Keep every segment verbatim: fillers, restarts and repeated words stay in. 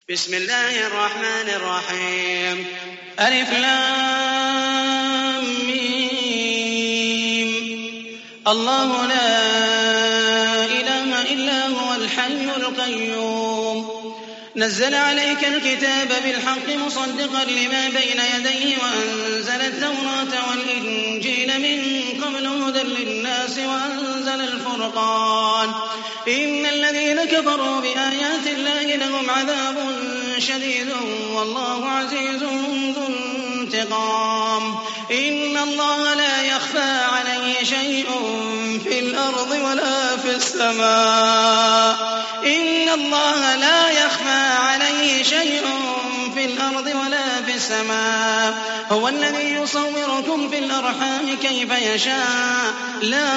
بسم الله الرحمن الرحيم ألف لام ميم الله لا إله إلا هو الحي القيوم نزل عليك الكتاب بالحق مصدقا لما بين يديه وأنزل التوراة والإنجيل من قبل هدى للناس وأنزل الفرقان إن الذين كفروا بآيات الله لهم عذاب شديد والله عزيز ذو انتقام إن الله لا يخفى عليه شيء في الأرض ولا في السماء إن الله لا يخفى عليه شيء في الأرض ولا في السماء هو الذي يصوركم في الأرحام كيف يشاء لا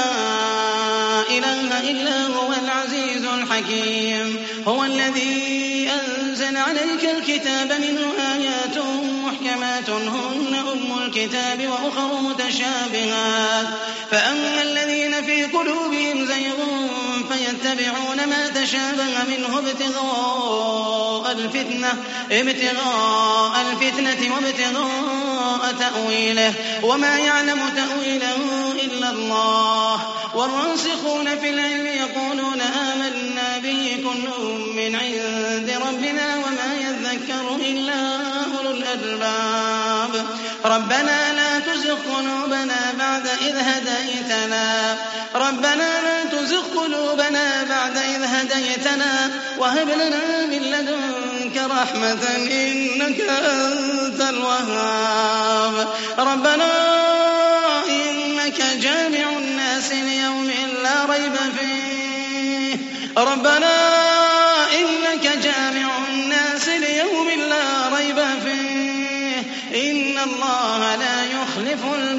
إله إلا هو العزيز الحكيم هو الذي أنزل عليك الكتاب منه آيات محكمات هن أم الكتاب وأخر متشابهات فأما الذين في قلوبهم زيغ فيتبعون ما تشابه منه ابتغاء الفتنة ابتغاء الفتنة وابتغاء تأويله وما يعلم تأويله إلا الله والراسخون في العلم يقولون آمنا به كل من عند ربنا وما يذكر إلا أولو الألباب ربنا لا تزغ قلوبنا بعد إذ هديتنا ربنا لا تزغ قلوبنا بعد إذ هديتنا وهب لنا من لدنك رحمة إنك أنت الوهاب ربنا إنك جامع الناس ليوم لا ريب فيه ربنا إنك جامع الناس ليوم لا ريب فيه إن الله لا يخلف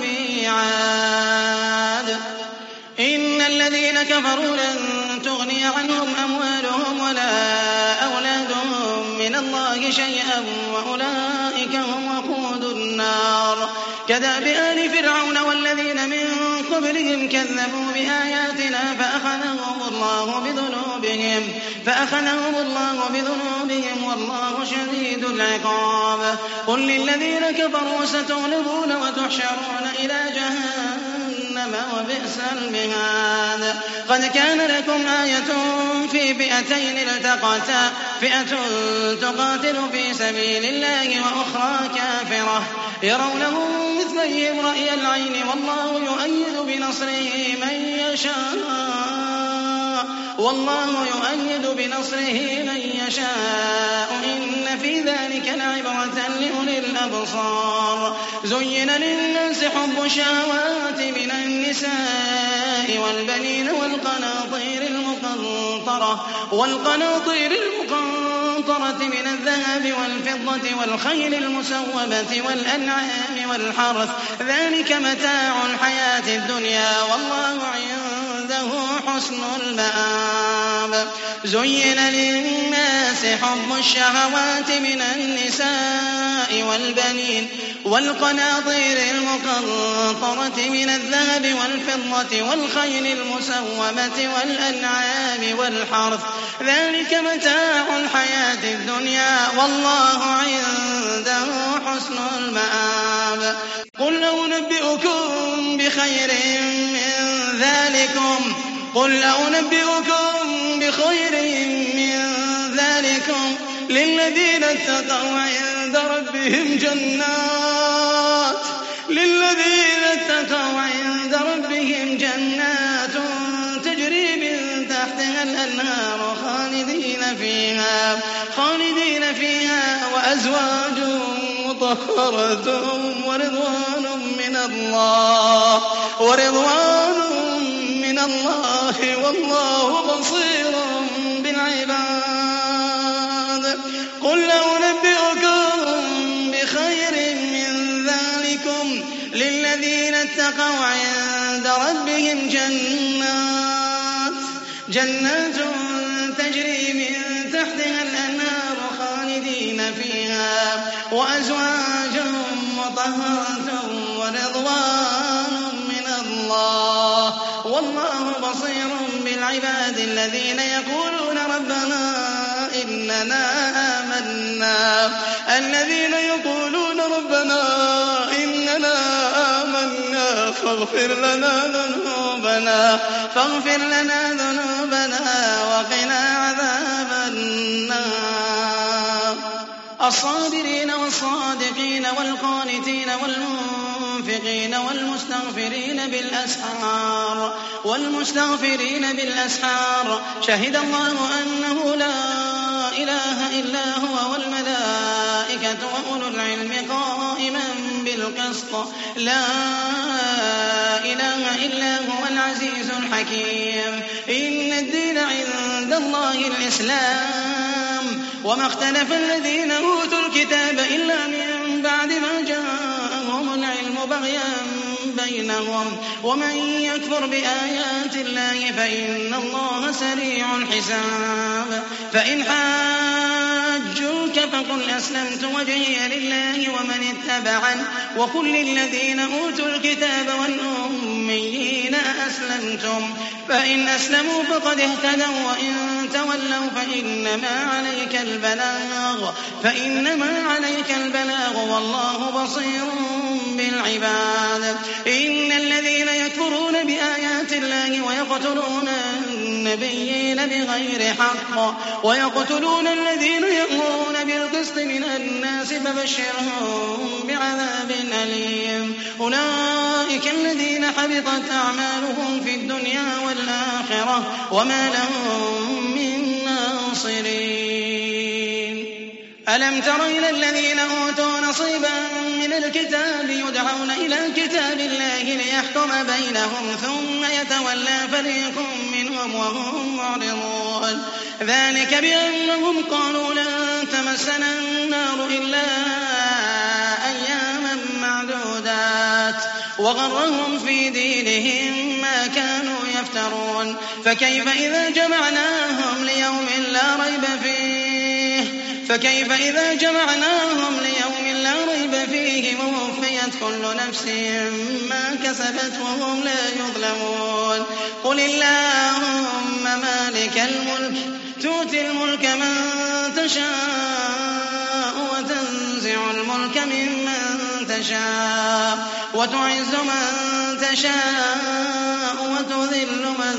الميعاد إن الذين كفروا لن تغني عنهم أموالهم ولا أولادهم من الله شيئا وأولئك هم وقود النار كدأب آل فرعون والذين من قبلهم كذبوا بآياتنا فأخذهم الله بذنوبهم فأخذهم الله بذنوبهم والله شديد العقاب قل للذين كفروا ستغلبون وتحشرون إلى جهنم وبئس المهاد قد كان لكم آية في فئتين التقتا فئة تقاتل في سبيل الله وأخرى كافرة يرونهم مثليهم رأي العين والله يؤيد بنصره من يشاء والله يؤيد بنصره من يشاء إن في ذلك لعبرة لأولي الأبصار زين للناس حب الشهوات من النساء والبنين والقناطير المقنطرة والقناطير المقنطرة من الذهب والفضة والخيل المسومة والأنعام والحرث ذلك متاع الحياة الدنيا والله عنده حسن المآب زين للناس حب الشهوات من النساء والبنين والقناطير المقنطرة من الذهب والفضة والخيل المسومة والأنعام والحرث ذلك متاع الحياة الدنيا والله عنده حسن المآب قل أنبئكم بخير من ذلكم قل أنبئكم بخير من ذلكم للذين اتقوا عند ربهم جنات للذين اتقوا عند ربهم جنات تجري من تحتها الأنهار خالدين فيها خالدين فيها وأزواج مطهرة ورضوان من الله ورضوان من الله والله بصير بالعباد قل أنبئكم بخير من ذلكم للذين اتقوا عند ربهم جنات جنات تجري من تحتها الأنهار خالدين فيها وأزواج مطهرة ورضوان من الله والله بصير بالعباد الذين يقولون ربنا إننا آمنا آمنا الذين يقولون ربنا إننا آمنا فاغفر لنا ذنوبنا فاغفر لنا ذنوبنا وقنا عذاب النار الصابرين والصادقين والقانتين والمنفقين والمستغفرين بالأسحار والمستغفرين بالأسحار شهد الله أنه لا إله إلا هو والملائكة وأولو العلم قائما بالقسط لا إله إلا هو العزيز الحكيم إن الدين عند الله الإسلام وما اختلف الذين أوتوا الكتاب إلا من بعد ما جاءهم العلم بغيا بينهم ومن يكفر بآيات الله فإن الله سريع الحساب فإن حاجوك فقل أسلمت وجهي لله ومن اتبعني وقل للذين أوتوا الكتاب والأميين أسلمتم فإن أسلموا فقد اهتدوا وإن تولوا فإنما عليك البلاغ فإنما عليك البلاغ والله بصير بالعباد إن الذين يكفرون بآيات الله ويقتلون النبيين بغير حق ويقتلون الذين يأمرون بالقسط من الناس فبشرهم بعذاب أليم أولئك الذين حبطت أعمالهم في الدنيا والآخرة وما لهم من ناصرين ألم تر إلى الذين أوتوا نصيبا من الكتاب يدعون إلى كتاب الله ليحكم بينهم ثم يتولى فريق منهم وهم معرضون ذلك بأنهم قالوا لن تمسنا النار إلا أياما معدودات وغرهم في دينهم ما كانوا يفترون فكيف إذا جمعناهم ليوم لا ريب فيه فكيف إذا جمعناهم ليوم لا ريب فيه ووفيت كل نفس ما كسبت وهم لا يظلمون قل اللهم مالك الملك تؤتي الملك من تشاء وتنزع الملك ممن تشاء وتعز من تشاء وتذل من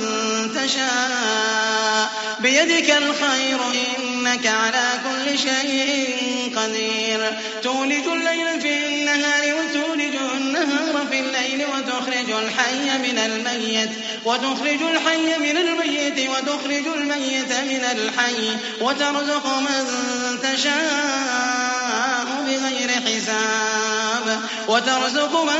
تشاء بيدك الخير إنك على كل شيء قدير تولج الليل في النهار وتولج النهار في الليل وتخرج الحي من الميت وتخرج الحي من الميت وتخرج الميت من الحي وترزق من تشاء بغير حساب وترزق من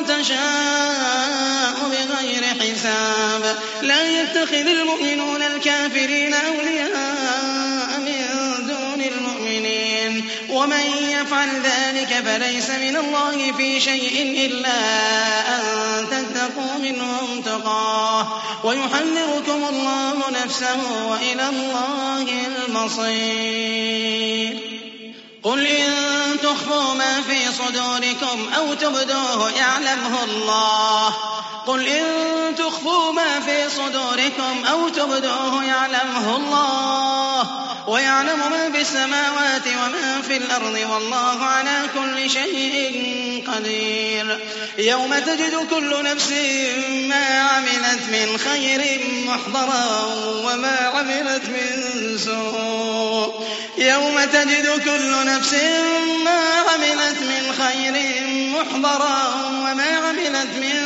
تشاء بغير حساب لا يتخذ المؤمنون الكافرين أولياء من دون المؤمنين ومن يفعل ذلك فليس من الله في شيء إلا أن تتقوا منهم تقاه ويحذركم الله نفسه وإلى الله المصير قل إن تخفوا ما في صدوركم أو تبدوه يعلمه الله قل إن تخفوا ما في صدوركم أو تبدوه يعلمه الله ويعلم ما في السماوات وما في الأرض والله على كل شيء قدير يوم تجد كل نفس ما عملت من خير محضرا وما عملت من سوء يوم تجد كل نفس ما عملت من خير محضرا وما عملت من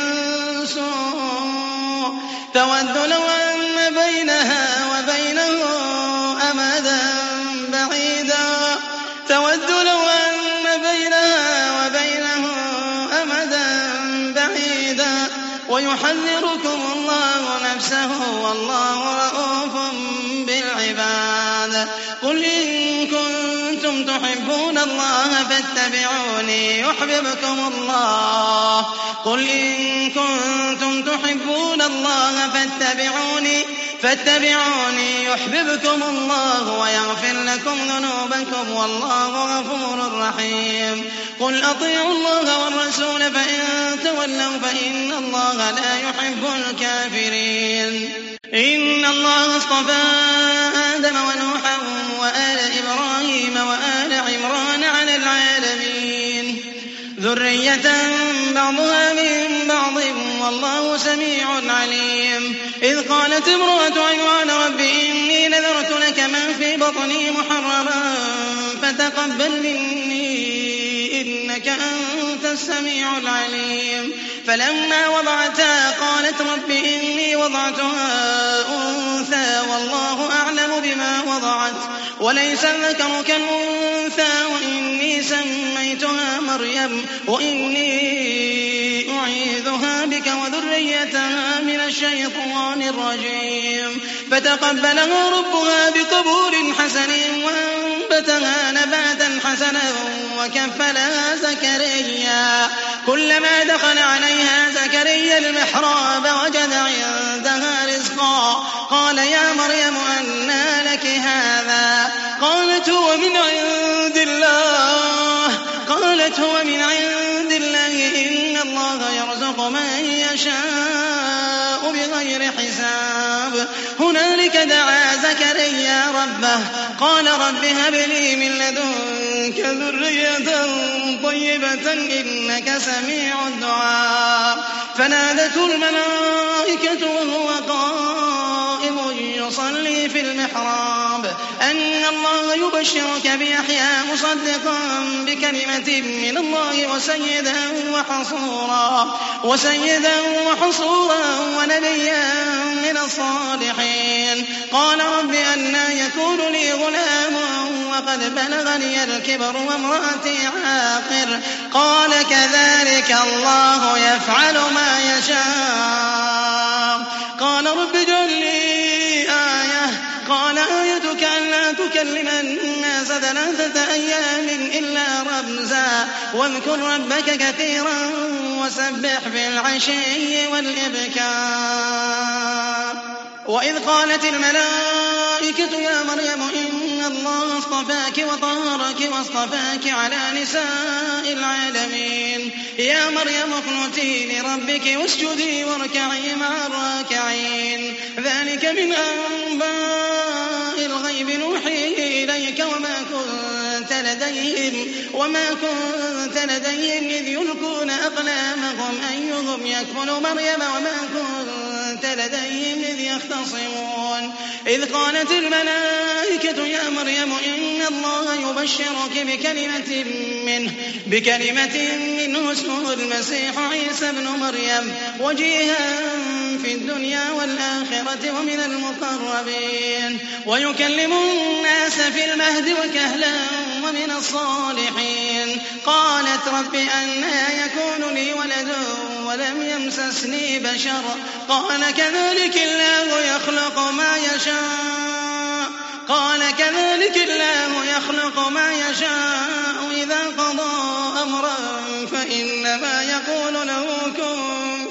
سوء تود لو أن بينها وبينه أمدا بعيدا تود لو أن بينها وبينه أمدا بعيدا ويحذركم الله نفسه والله رءوف بالعباد قل إن كنتم تحبون الله فاتبعوني يحببكم الله قل إن كنتم تحبون الله فاتبعوني فاتبعوني يحببكم الله ويغفر لكم ذنوبكم والله غفور رحيم قل أطيعوا الله والرسول فإن تولوا فإن الله لا يحب الكافرين إن الله اصطفى آدم ونوحا وآل إبراهيم وآل ذرية بعضها من بعض والله سميع عليم. إذ قالت امرأة عمران رب إني نذرت لك ما في بطني محررا فتقبل مني إنك أنت السميع العليم. فلما وضعتها قالت رب إني وضعتها أنثى والله أعلم بما وضعت وليس الذكر كالأنثى وإني سميتها مريم وإني أعيذها بك وذريتها من الشيطان الرجيم. فتقبلها ربها بقبول حسن وأنبتها نباتا حسنا وكفلها زكريا. كلما دخل عليها زكريا المحراب وجد عندها رزقا قال يا مريم أنى لك هذا؟ قالت هو من عند الله قالت هو من عند الله إن الله يرزق من يشاء بغير حساب. هنالك دعا زكريا ربه قال رب هب لي من لدنك ذرية طيبة إنك سميع الدعاء. فنادته الملائكة وهو قائم يصلي في المحراب أن الله يبشرك بيحيى مصدقا بكلمة من الله وسيدا وحصورا وسيدا وحصورا ونبيا من الصالحين. قال رب أنى يكون لي غلام وقد بلغني الكبر وامرأتي عاقر؟ قال كذلك الله يفعل ما يشاء. قال رب اجعل لي آية قال آيتك ألا تكلم الناس ثلاثة أيام إلا رمزا واذكر ربك كثيرا وسبح بالعشي والإبكار. وإذ قالت الملائكة يا مريم إن الله اصطفاك وطهرك واصطفاك على نساء العالمين. يا مريم اقنتي لربك واسجدي واركعي مع الراكعين. ذلك من أنباء الغيب نوحيه إليك وما كنت لديهم وما كنت لديهم إذ يلقون أقلامهم أيهم يكفل مريم وما كنت لديهم إذ يختصمون. إذ قالت الملائكة يا مريم إن الله يبشرك بكلمة منه بكلمة منه اسمه المسيح عيسى بن مريم وجيها في الدنيا والآخرة ومن المقربين ويكلم الناس في المهد وكهلا ومن الصالحين. قالت رب أنى يكون لي ولد ولم يمسسني بشر قال كذلك الله يخلق ما يشاء قال كذلك الله يخلق ما يشاء إذا قضى أمرا فإنما يقول له كن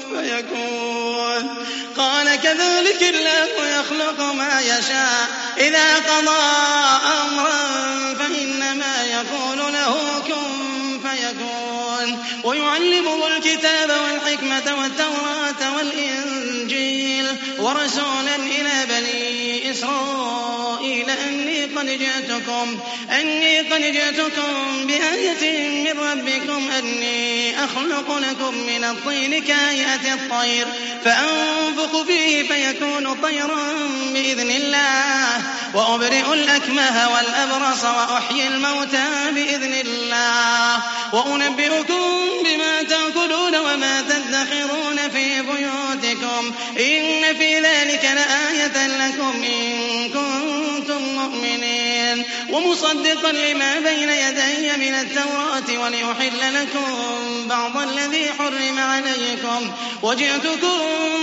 فيكون. قال كذلك الله يخلق ما يشاء إذا قضى أمرا فإنما يقول له كن فيكون. ويعلمه الكتاب والحكمة والتوراة والإنجيل ورسولا إلى بني إسرائيل أني قد جئتكم أني قد جئتكم بآية من ربكم أني أخلق لكم من الطين كهيئة الطير فأنفخ فيه فيكون طيرا بإذن الله وأبرئ الأكمه والأبرص وأحيي الموتى بإذن الله وأنبئكم بما تأكلون وما تدخرون في بيوتكم إن في ذلك لآية لكم إن كنتم مؤمنين. ومصدقا لما بين يدي من التوراة ولأحل لكم بعض الذي حرم عليكم وجئتكم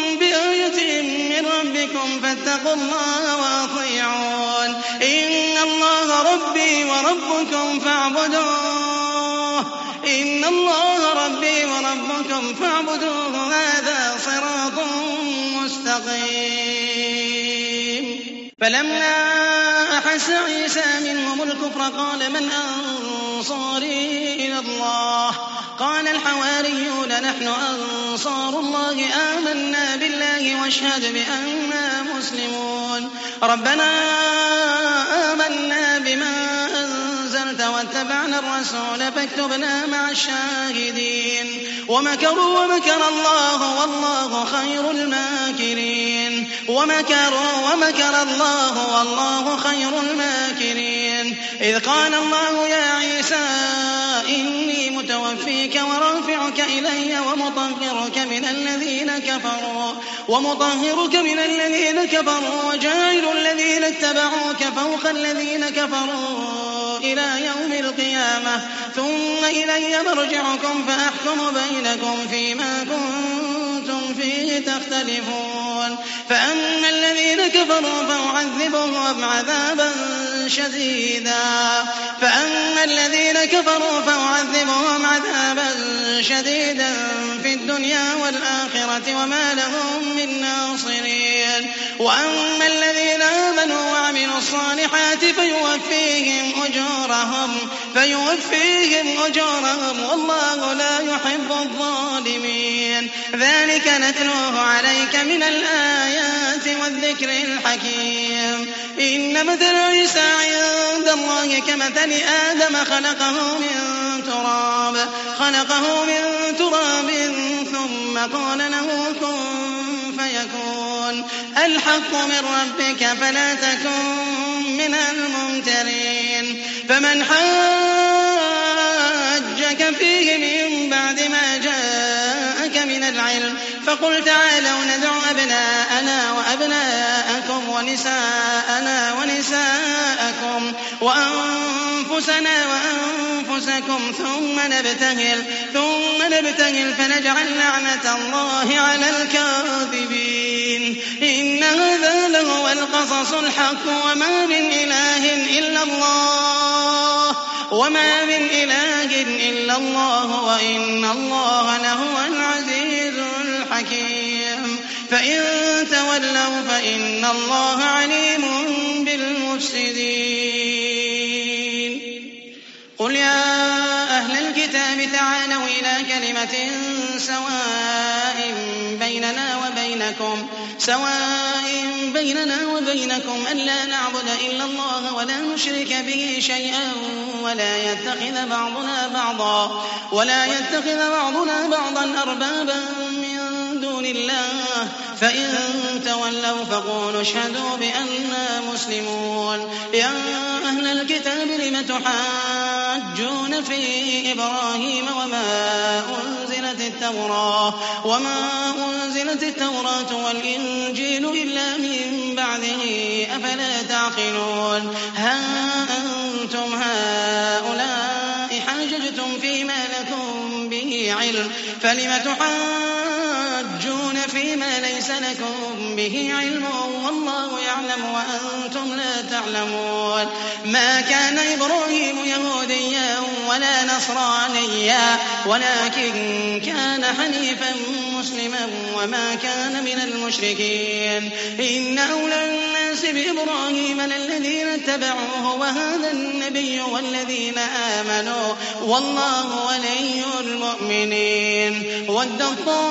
بآية من ربكم فاتقوا الله وأطيعون. إن الله ربي وربكم فاعبدوه إن الله ربي وربكم فاعبدوه هذا صراط مستقيم. فلما أحس عيسى منهم الكفر قال من أنصاري إلى الله قال الحواريون نحن أنصار الله آمنا بالله واشهد بأننا مسلمون. ربنا آمنا بما أنزلت آمنت واتبعنا الرسول فاكتبنا مع الشاهدين ومكروا ومكر الله والله خير الماكرين ومكروا ومكر الله والله خير الماكرين إذ قال الله يا عيسى إني متوفيك ورافعك إلي ومطهرك من الذين كفروا ومطهرك من الذين كفروا وجاعل الذين اتبعوك فوق الذين كفروا إلى يوم القيامة ثم إلي مرجعكم فأحكم بينكم فيما كنتم فيه تختلفون فأما الذين كفروا فأعذبهم عذابا شديدا فأما الذين كفروا فأعذبهم عذابا شديدا في الدنيا والآخرة وما لهم من ناصرين وأما الذين آمنوا وعملوا الصالحات فيوفيهم أجورهم فيوفيهم أجورهم والله لا يحب الظالمين ذلك نتلوه عليك من الآيات والذكر الحكيم إن مثل عيسى عند الله كمثل آدم خلقه من تراب خلقه من تراب ثم قال له كن فيكون الحق من ربك فلا تكن من الممترين فمن حاجك فيه من بعد ما جاءك من العلم فقل تعالوا ندع أبناءنا وأبناءكم ونساءنا ونساءكم وأنفسنا وأنفسكم ثم نبتهل ثم نبتهل فنجعل لعنة الله على الكاذبين إن هذا لهو القصص الحق وما من إله إلا الله وما من إله إلا الله وإن الله لهو العزيز الحكيم فإن تولوا فإن الله عليم بالمفسدين قل يا أهل الكتاب تعالوا إلى كلمة سواء بيننا وبينكم سواء بيننا وبينكم ألا نعبد إلا الله ولا نشرك به شيئا ولا يتخذ بعضنا بعضا ولا يتخذ بعضنا بعضا أربابا من دون الله فإن تولوا فقولوا اشهدوا بأننا مسلمون يا أهل الكتاب لم تحاجون في إبراهيم وما أنزلت التوراة وما أنزلت التوراة والإنجيل إلا من بعده أفلا تعقلون ها أنتم هؤلاء حاججتم فيما لكم به علم فلم تحاجون فيما ليس لكم به علم والله يعلم وأنتم لا تعلمون ما كان إبراهيم يهوديا ولا نصرانيا ولكن كان حنيفا مسلما وما كان من المشركين إن أولى الناس بإبراهيم للذين اتبعوه وهذا النبي والذين آمنوا والله ولي المؤمنين ود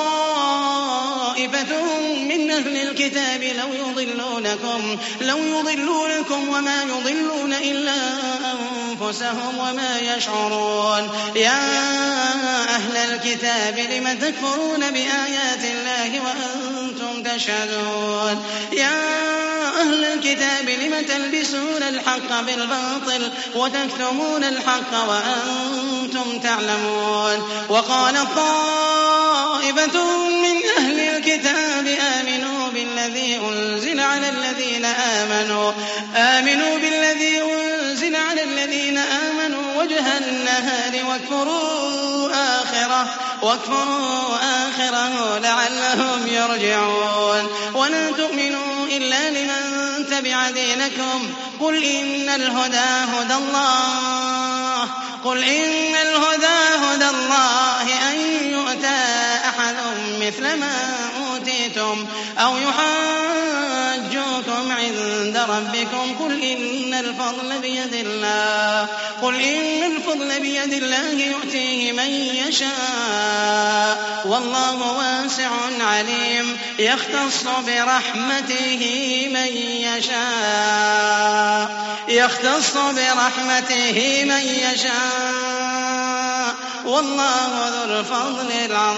طائفة من أهل الكتاب لو يضلونكم لو يضلونكم وما يضلون إلا أنفسهم وما يشعرون يا أهل الكتاب لم تكفرون بآيات الله وأنتم تشهدون يا أهل الكتاب لم تلبسون الحق بالباطل وتكتمون الحق وأنتم تعلمون وقال طائفة من أهل الكتاب آمنوا بالذي أنزل على الذين آمنوا آمنوا بالذي أنزل على الذين آمنوا وجه النهار واكفروا آخره واكفروا آخره لعلهم يرجعون ولا تؤمنوا إلا لمن تبع دينكم قل إن الهدى هدى الله قل إن الهدى هدى الله أن يؤتى أحد مثل ما أوتيتم أو يحاجوكم عند ربكم قل إن الفضل بيد الله قل إن الفضل بيد الله يؤتيه من يشاء والله واسع عليم يختص برحمته من يشاء يختص برحمته من يشاء والله ذو الفضل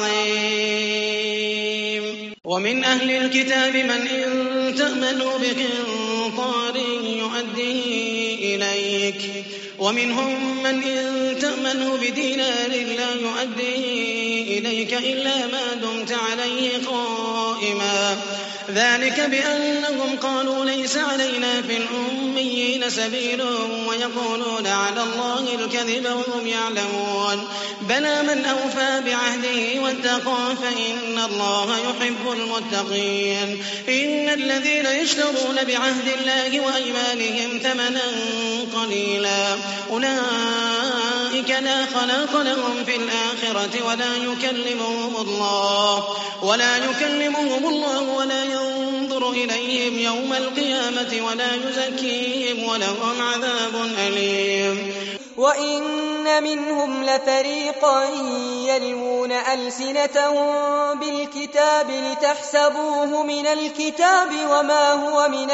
العظيم. ومن أهل الكتاب من إن تأمنوا بقنطار يؤديه إليك ومنهم من إن تأمنوا بدينار لا يؤديه إليك إلا ما دمت عليه قائما ذلك بأنهم قالوا ليس علينا في الأميين سبيل ويقولون على الله الكذب وهم يعلمون بلى من أوفى بعهده واتقى فإن الله يحب المتقين. إن الذين يشترون بعهد الله وأيمانهم ثمنا قليلا أولئك لا خلاق لهم في الآخرة ولا يكلمهم الله ولا يكلمهم الله ولا ينظر إليهم يوم القيامة ولا يزكيهم ولهم عذاب أليم. وإن منهم لفريقا يلوون ألسنتهم بالكتاب لتحسبوه من الكتاب وما هو من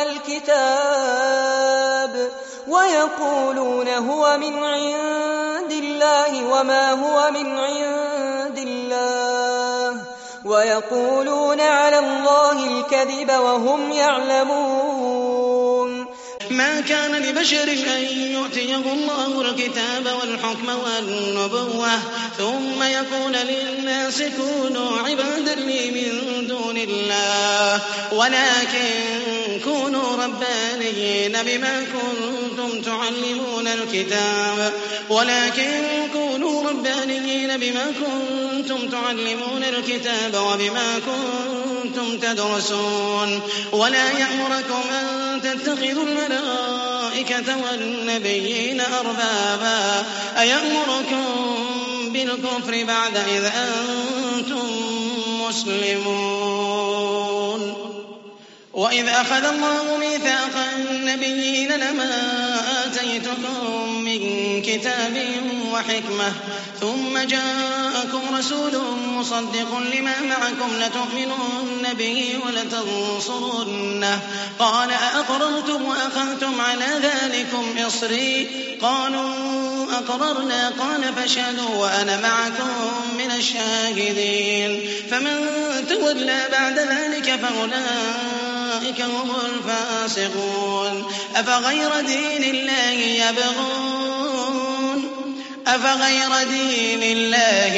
الكتاب ويقولون هو من عند الله وما هو من عند الله ويقولون على الله الكذب وهم يعلمون. ما كان لبشر أن يؤتيه الله الكتاب والحكم والنبوة ثم يكون للناس كونوا عبادا لي من دون الله ولكن كونوا ربانيين بما كنتم تعلمون الكتاب ولكن كونوا ربانيين بما كنتم تعلمون الكتاب وبما كنتم تدرسون ولا يأمركم أن تتخذوا الملائكة والنبيين أربابا أيأمركم بالكفر بعد إذ أنتم مسلمون. وإذ أخذ الله ميثاق النبيين لما آتيتكم من كتاب وحكمة ثم جاءكم رسول مصدق لما معكم لتؤمنن به ولتنصرنه قال أأقررتم وأخذتم على ذلكم إصري قالوا أقررنا قال فاشهدوا وأنا معكم من الشاهدين. فمن تولى بعد ذلك فأولئك هم الفاسقون. أفغير دين الله يبغون أفغير دين الله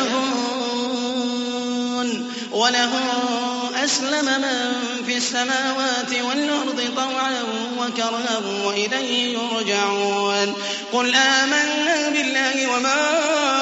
يبغون وله أسلم من في السماوات والأرض طوعا وكرها وإليه يرجعون. قل آمنا بالله وما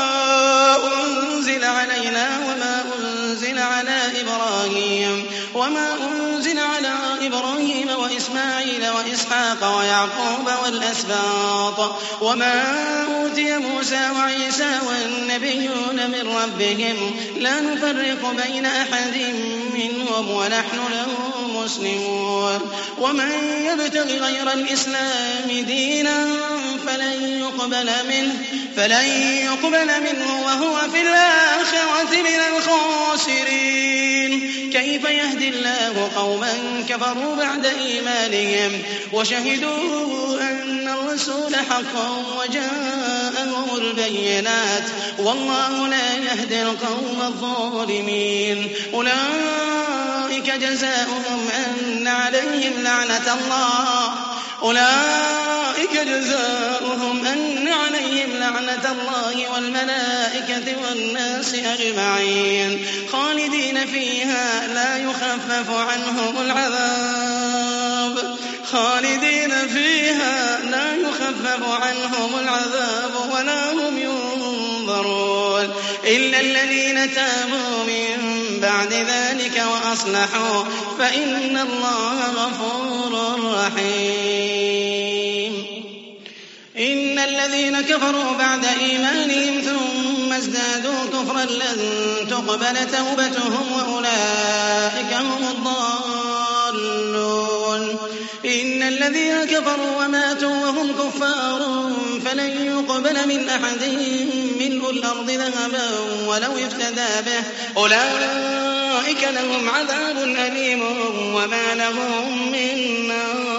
أنزل علينا وما أنزل على إبراهيم وما أنزل على إبراهيم وإسماعيل وإسحاق ويعقوب والأسباط وما أوتي موسى وعيسى والنبيون من ربهم لا نفرق بين أحد منهم ونحن له مسلمون. ومن يبتغ غير الإسلام دينا فلن يقبل منه فلن يقبل منه وهو في الآخرة من الخاسرين. كيف يهدي الله قوما كفروا بعد إيمانهم وشهدوا أن الرسول حق وجاءهم البينات والله لا يهدي القوم الظالمين. أولئك جزاؤهم أن عليهم لعنة الله أولئك جزاؤهم أن عليهم لعنة الله والملائكة والناس أجمعين خالدين فيها لا يخفف عنهم العذاب خالدين فيها لا يخفف عنهم العذاب ولا هم ينظرون إلا الذين تابوا من بعد ذلك وأصلحوا فإن الله غفور رحيم. إن الذين كفروا بعد إيمانهم ثم ازدادوا كفرا لن تقبل توبتهم وأولئك هم الضالون. ضالون إن الذين كفروا وماتوا وهم كفار فلن يقبل من أحدهم ملء الأرض ذهبا ولو افتدى به أولئك لهم عذاب أليم وما لهم من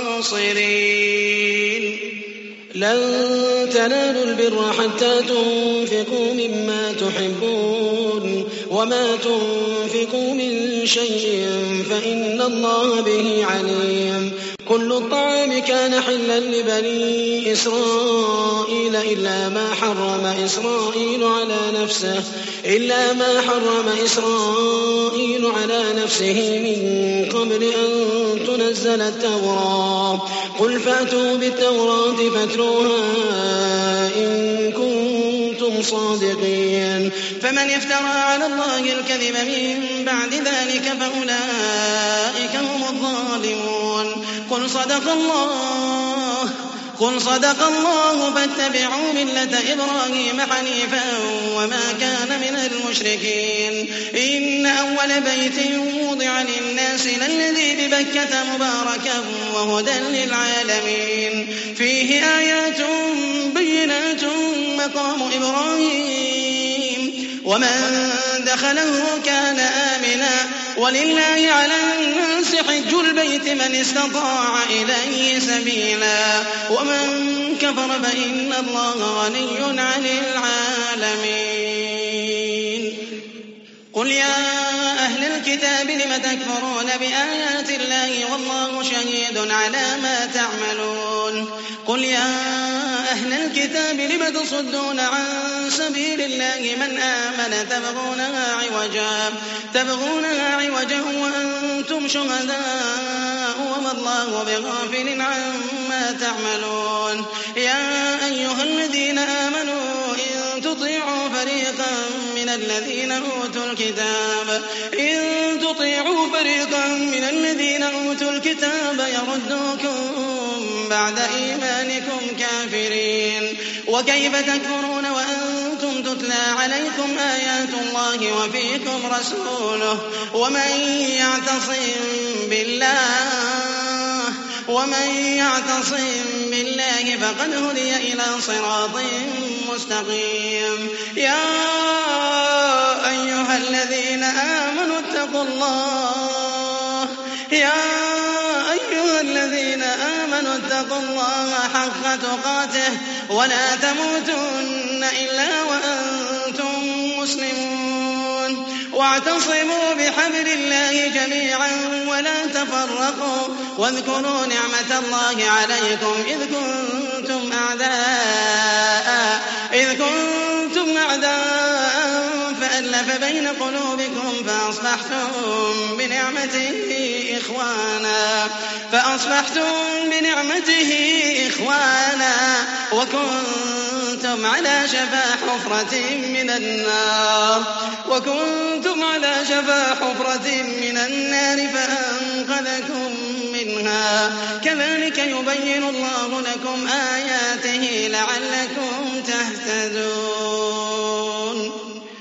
ناصرين لن تنالوا البر حتى تنفقوا مما تحبون وما تنفقوا من شيء فإن الله به عليم كل الطعام كان حلا لبني إسرائيل إلا ما حرم إسرائيل على نفسه إلا ما حرم إسرائيل على نفسه من قبل أن تنزل التوراة قل فأتوا بالتوراة فاتلوها إن كنتم صادقين فمن افترى على الله الكذب من بعد ذلك فأولئك هم الظالمون قل صدق الله قل صدق الله فاتبعوا ملة إبراهيم حنيفا وما كان من المشركين إن أول بيت وضع للناس للذي ببكة مباركا وهدى للعالمين فيه آيات بينات مقام إبراهيم ومن دخله كان آمنا ولله على الناس حج البيت من استطاع إليه سبيلا ومن كفر فإن الله غني عن العالمين قل يا أهل الكتاب لم تكفرون بآيات الله والله شهيد على ما تعملون قل يا أهل الكتاب لم تصدون عن سبيل الله من آمن تبغونها عوجا تبغونها عوجا وأنتم شهداء وما الله بغافل عما تعملون يا أيها الذين آمنوا إن تطيعوا فريقا من الذين أوتوا الكتاب إن تطيعوا فريقا من الذين أوتوا الكتاب يردوكم بعد إيمانكم كافرين وكيف تكفرون وأنتم تتلى عليكم آيات الله وفيكم رسوله ومن يعتصم بالله ومن يعتصم بالله فقد هدي إلى صراط مستقيم يا أيها الذين آمنوا اتقوا الله يا أيها الذين آمنوا اتقوا الله حق تقاته ولا تموتن إلا وأنتم مسلمون واعتصموا بحبل الله جميعا ولا تفرقوا واذكروا نعمة الله عليكم إذ كنتم أعداء إذ كنتم أعداء فألف بين قلوبكم فأصبحتم بنعمته إخوانا فأصبحتم بنعمته إخوانا وكنتم على شفا حفرة من النار وكنتم على شفا حفرة من النار فأنقذكم منها كذلك يبين الله لكم آياته لعلكم تهتدون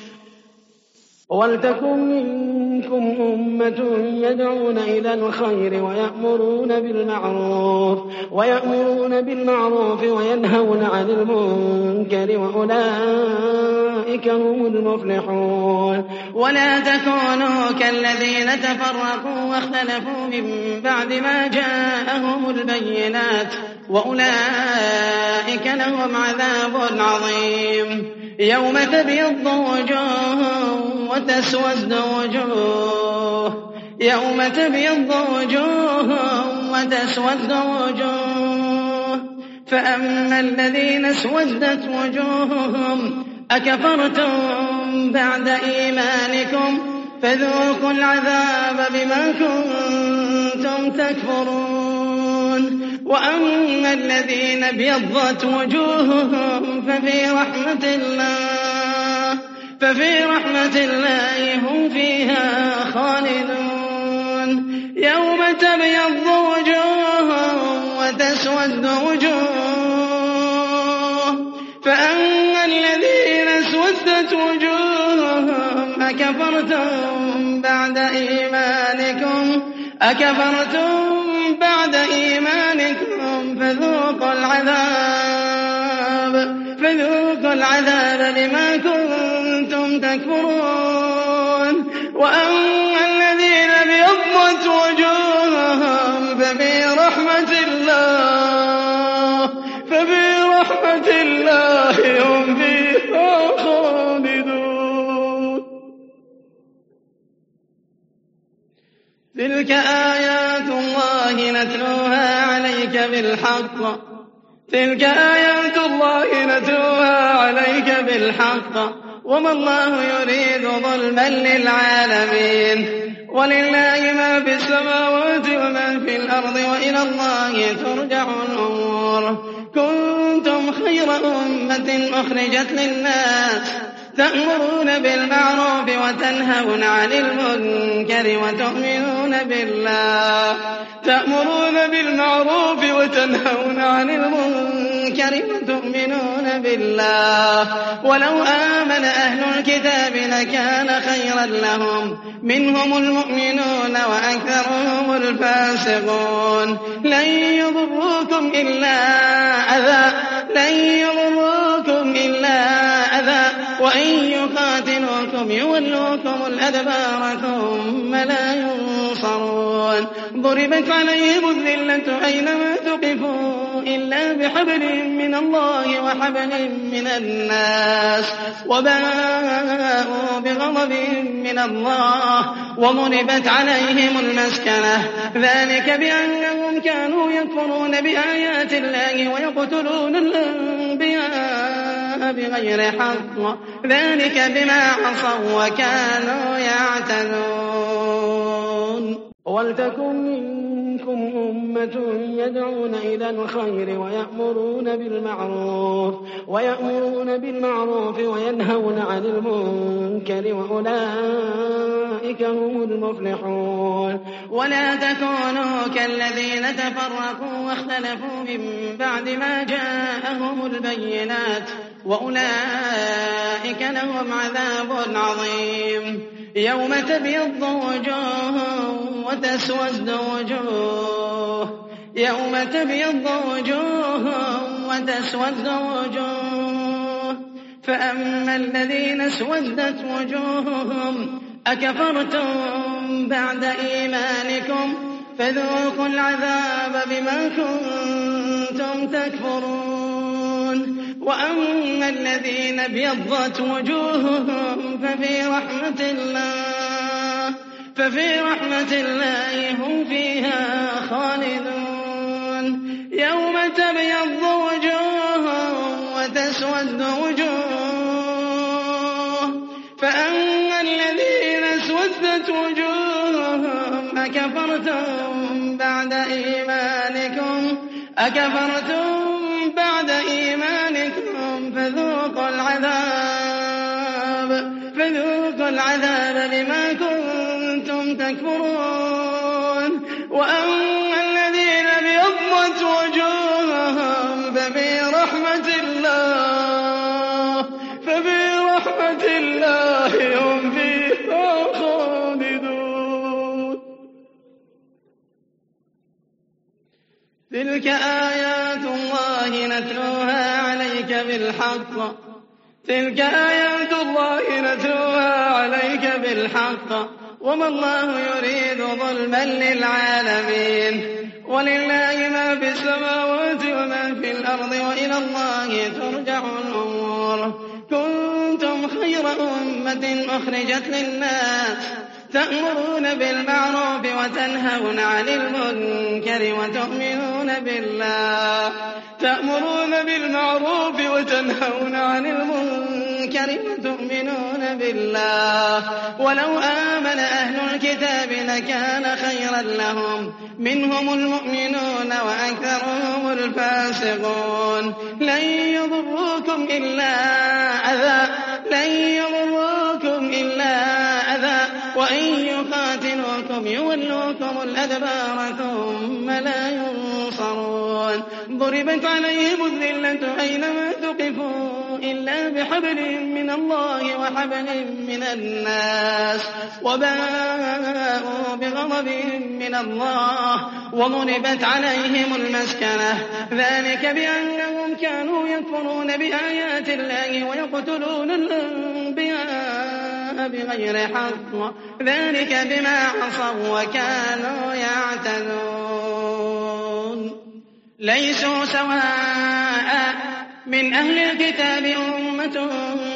ولتكن منكم أمة يدعون إلى الخير ويأمرون بالمعروف ويأمرون بالمعروف وينهون عن المنكر وأولئك هم المفلحون ولا تكونوا كالذين تفرقوا واختلفوا من بعد ما جاءهم البينات وأولئك لهم عذاب عظيم يوم تبيض وجوه وتسود وجوه يوم تبيض وجوه وتسود وجوه فأما الذين اسودت وجوههم أكفرتم بعد إيمانكم فذوقوا العذاب بما كنتم تكفرون وأما الذين ابيضت وجوههم ففي رحمة الله ففي رحمة الله هم فيها خالدون يوم تبيض وجوه وتسود وجوه فأما الذين اسودت وجوههم أكفرتم بعد إيمانكم أكفرتم بعد إيمانكم فذوقوا العذاب فذوقوا العذاب بما كنتم تكفرون. وأما الذين ابيضت وجوههم ففي رحمة الله ففي رحمة الله هم فيها خالدون. تلك آيات الله نتلوها عليك بالحق تلك آيات الله نتلوها عليك بالحق وما الله يريد ظلما للعالمين. ولله ما في السماوات وما في الأرض وإلى الله ترجع الأمور. كنتم خير أمة أخرجت للناس تأمرون بالمعروف وتنهون عن المنكر وتؤمنون بالله تأمرون بالمعروف وتنهون عن المنكر وتؤمنون بالله. ولو آمن أهل الكتاب لكان خيرا لهم منهم المؤمنون وأكثرهم الفاسقون. لن يضروكم إلا أذى لن يضروكم إلا أذى وإن يقاتلوكم يولوكم الأدبار ثم لا ينصرون. ضربت عليهم الذلة أينما ثقفوا إلا بحبل من الله وحبل من الناس وباءوا بغضب من الله وضربت عليهم المسكنة ذلك بأنهم كانوا يكفرون بآيات الله ويقتلون الأنبياء بغير حق ذلك بما عصوا وكانوا يعتدون. ولتكن منكم أمة يدعون إلى الخير ويأمرون بالمعروف ويأمرون بالمعروف وينهون عن المنكر وأولئك هم المفلحون. ولا تكونوا كالذين تفرقوا واختلفوا من بعد ما جاءهم البينات وأولئك لهم عذاب عظيم. يوم تبيض وجوه وتسود وجوه يوم تبيض وجوه وتسود وجوه فأما الذين اسودت وجوههم أكفرتم بعد إيمانكم فذوقوا العذاب بما كنتم تكفرون. وأما الذين ابيضت وجوههم ففي رحمة الله ففي رحمة الله هم فيها خالدون. يوم تبيض وجوه وتسود وجوه فأما الذين اسودت وجوههم أكفرتم بعد إيمانكم أكفرتم بعد إيمانكم فذوقوا العذاب فذوقوا العذاب بما كنتم تكفرون. وأما الذين ابيضت وجوههم ففي رحمة الله ففي رحمة الله هم فيها خالدون. تلك آيات الله نتلوها عليك بالحق تلك آيات الله نتلوها عليك بالحق وما الله يريد ظلما للعالمين. ولله ما في السماوات وما في الأرض وإلى الله ترجع الأمور. كنتم خير أمة أخرجت للناس تأمرون بالمعروف وتنهون عن المنكر وتؤمنون بالله تأمرون بالمعروف وتنهون عن المنكر وتؤمنون بالله. ولو آمن أهل الكتاب لكان خيرا لهم منهم المؤمنون وأكثرهم الفاسقون. لن يضروكم إلا أذى لن يضروكم إلا أذى وإن يقاتلوكم يولوكم الأدبار ثم لا ينصرون. يعتدون ضربت عليهم الذلة أينما ثقفوا إلا بحبل من الله وحبل من الناس وباءوا بغضب من الله وضربت عليهم المسكنة ذلك بأنهم كانوا يكفرون بآيات الله ويقتلون الأنبياء بغير حق ذلك بما عصوا وكانوا يعتدون ليسوا سواء من أهل الكتاب أمة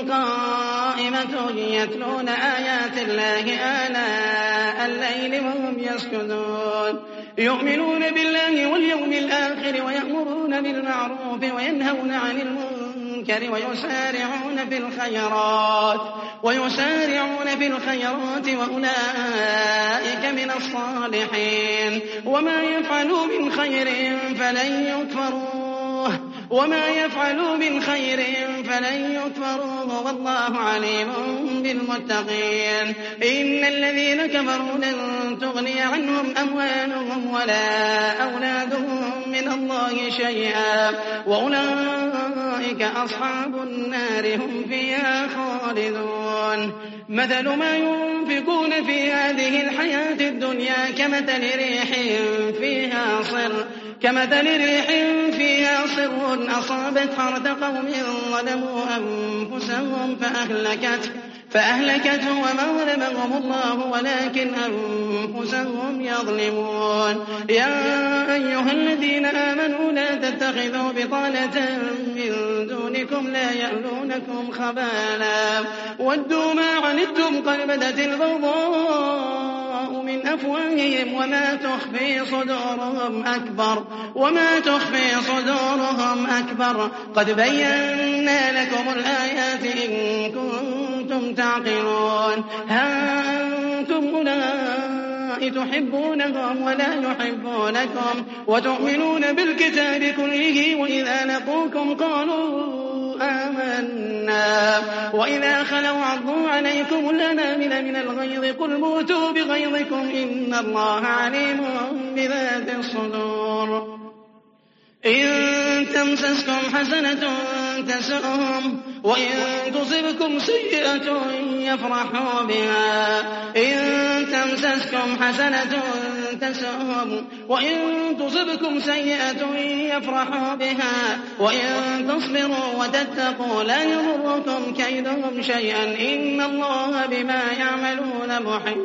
قائمة يتلون آيات الله آناء الليل وهم يسجدون يؤمنون بالله واليوم الآخر ويأمرون بالمعروف وينهون عن المنكر ويسارعون في الخيرات ويسارعون في الخيرات وأولئك من الصالحين وما يفعلوا من خير فلن يكفروه وما يفعلوا من خير فلن يكفروه والله عليم بالمتقين إن الذين كفروا لن تغني عنهم أموالهم ولا أولادهم من الله شيئا وأولئك أصحاب النار هم فيها خالدون مثل ما ينفقون في هذه الحياة الدنيا كمثل ريح فيها صر كمثل ريح فيها صر أصابت حرث قوم ظلموا أنفسهم فأهلكته فأهلكته وما ظلمهم الله ولكن أنفسهم يظلمون يا أيها الذين آمنوا لا تتخذوا بطانة من دونكم لا يألونكم خبالا ودوا ما عنتم قد بدت البغضاء من أفواههم وما تخفي صدورهم أكبر وما تخفي صدورهم أكبر قد بينا لكم الآيات إن كنتم تعقلون ها أنتم أولئك تحبونهم ولا يحبونكم وتؤمنون بالكتاب كله وإذا لقوكم قالوا آمنا وإذا خلوا عضوا عليكم الأنامل من الغيظ قل موتوا بغيظكم إن الله عليم بذات الصدور إن تمسسكم حسنة تسؤهم وإن تصبكم سيئة يفرحوا بها إن تمسسكم حسنة تسؤهم وإن تصبكم سيئة يفرحوا بها وإن تصبروا وتتقوا لا يضركم كيدهم شيئا إن الله بما يعملون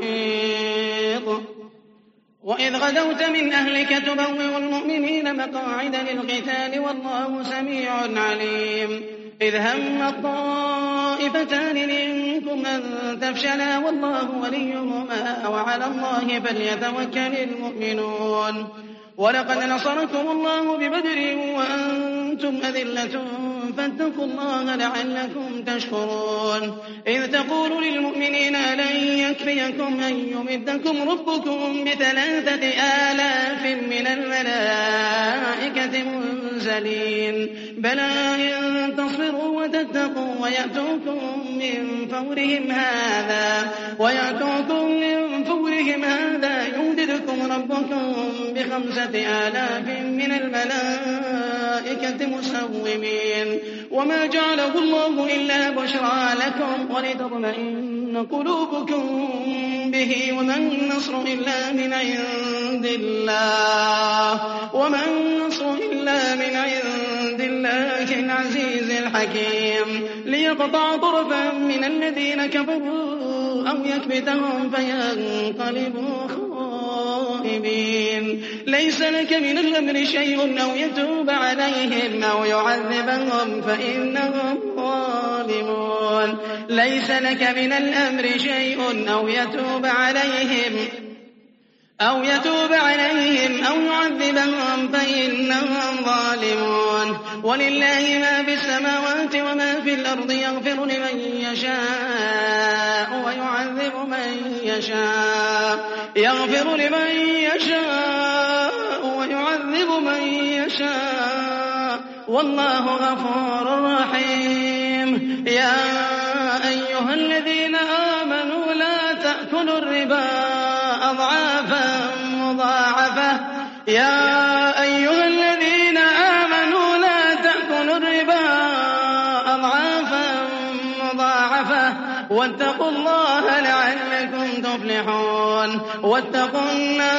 محيط وإذ غدوت من أهلك تبوئ المؤمنين مقاعد للقتال والله سميع عليم إذ هم الطائفتان منكم أن تفشلا والله وليهما وعلى الله فليتوكل المؤمنون ولقد نصركم الله ببدر وأنتم أذلة فاتقوا الله لعلكم تشكرون إذ تقول للمؤمنين لن يكفيكم أن يمدكم ربكم بثلاثة آلاف من الملائكة منزلين بلى إن تصبروا وتتقوا ويأتوكم من فورهم هذا ويأتوكم من فورهم هذا يمددكم ربكم بخمسة آلاف من الملائكة مسومين وما جعله الله إلا بشرى لكم ولتطمئن قلوبكم به وما النصر إلا من عند الله وما النصر إلا من عند الله العزيز الحكيم ليقطع طرفا من الذين كفروا أو يكبتهم فينقلبوا خائبين ليس لك من الأمر شيء أو يتوب عليهم أو يعذبهم فإنهم ظالمون ليس لك من الأمر شيء أو يتوب عليهم أو يتوب عليهم أو يعذبهم فإنهم ظالمون ولله ما في السماوات وما في الأرض يغفر لمن يشاء ويعذب من يشاء يغفر لمن يشاء ويعذب من يشاء والله غفور رحيم يا أيها الذين آمنوا لا تأكلوا الربا أضعافا مضاعفة يا أيها الذين مضاعفة واتقوا الله لعلكم تفلحون واتقوا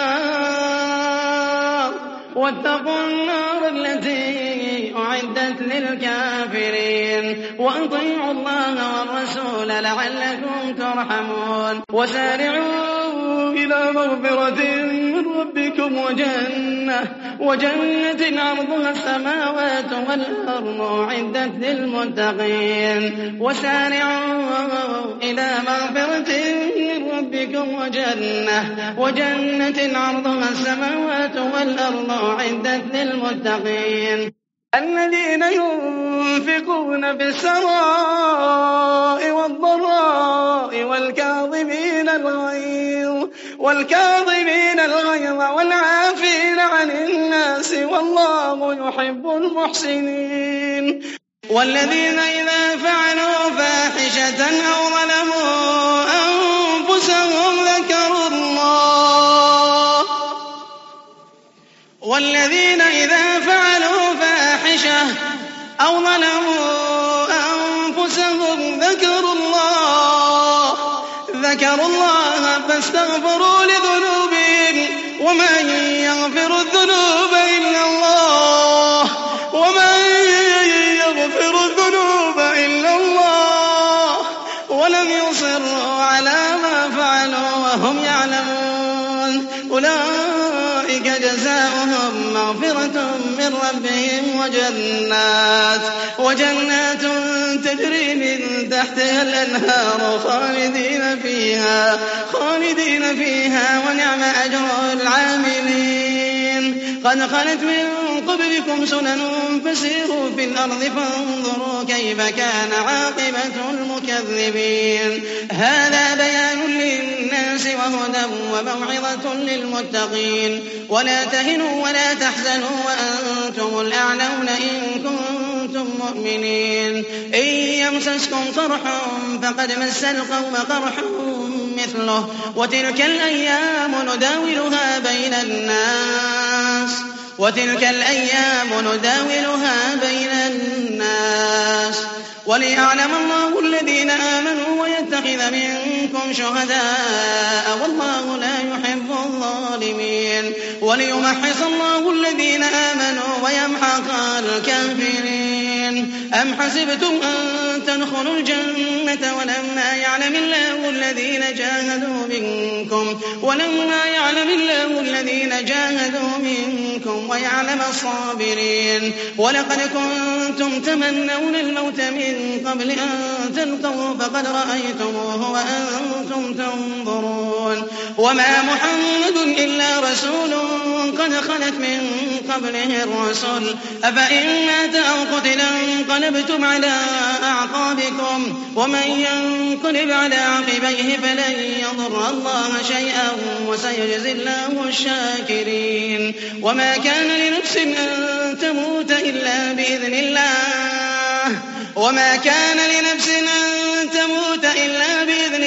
النار واتقوا النار التي أعدت للكافرين وأطيعوا الله والرسول لعلكم ترحمون وسارعوا إلى مغفرة من ربكم وجنة وجنة عرضها السماوات والأرض أعدت للمتقين وسارعوا إلى مغفرة من ربكم وجنة وجنة عرضها السماوات والأرض أعدت للمتقين الذين ينفقون في السراء والضراء والكاظمين الغيظ والكاظمين الغيظ والعافين عن الناس والله يحب المحسنين والذين إذا فعلوا فاحشة أو ظلموا أنفسهم ذكروا الله والذين إذا فعلوا فاحشة أو ظلموا أنفسهم ذكروا الله ذكروا الله فاستغفروا لذنوبهم ومن يغفر الذنوب إلا الله ومن يغفر الذنوب إلا الله ولم يصروا على ما فعلوا وهم يعلمون أولئك جزاؤهم مغفرة من ربهم وجنات وجنات تجري من تحتها الأنهار خالدين فيها خالدين فيها ونعم أجر العاملين قد خلت من قبلكم سنن فسيروا في الأرض فانظروا كيف كان عاقبة المكذبين هذا بيان للناس وهدى وموعظة للمتقين ولا تهنوا ولا تحزنوا وأنتم الأعلون إن كنتم مؤمنين إن يمسسكم قرح فقد مس القوم قرح مثله وتلك الأيام نداولها بين الناس وتلك الأيام نداولها بين الناس وليعلم الله الذين آمنوا ويتخذ منكم شهداء والله لا يحب الظالمين وليمحص الله الذين آمنوا ويمحق الكافرين أم حسبتم أن تدخلوا الجنة ولما يعلم الله الذين جاهدوا منكم ولما يعلم الله الذين جاهدوا منكم ويعلم الصابرين ولقد كنتم تمنون الموت من قبل أن تلقوا فقد رأيتموه وأنتم تنظرون وما محمد إلا رسول قد خلت من قبله الرسل أفإن مات أو قتل انقلبتم على أعقابكم ومن ينقلب على عقبيه فلن يضر الله شيئا وسيجزي الله الشاكرين وما كان لنفس أن تموت إلا بإذن الله وما كان لنفس أن تموت إلا بإذن